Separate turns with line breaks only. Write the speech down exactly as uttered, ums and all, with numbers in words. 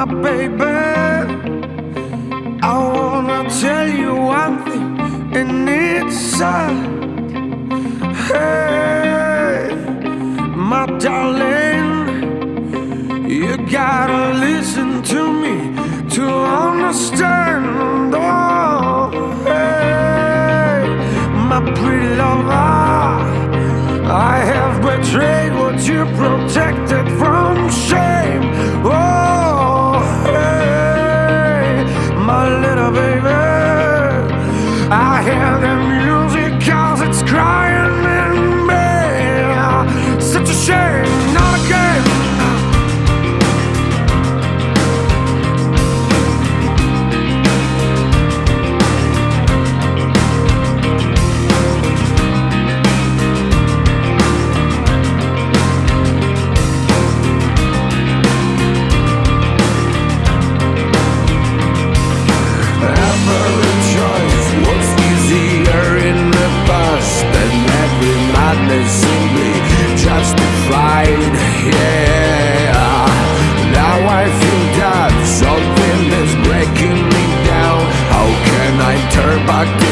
my baby. I wanna tell you one thing, and it's sad. Hey, my darling, you gotta listen to me to understand. Oh, hey, my pretty lover, I have betrayed what you protected from shame. Oh, hey, my little baby, I hear the music 'cause it's crying in me. Such a shame, not a game. Every choice was easier in the past, and every madness simply justified. Yeah, now I feel that something is breaking me down. How can I turn back to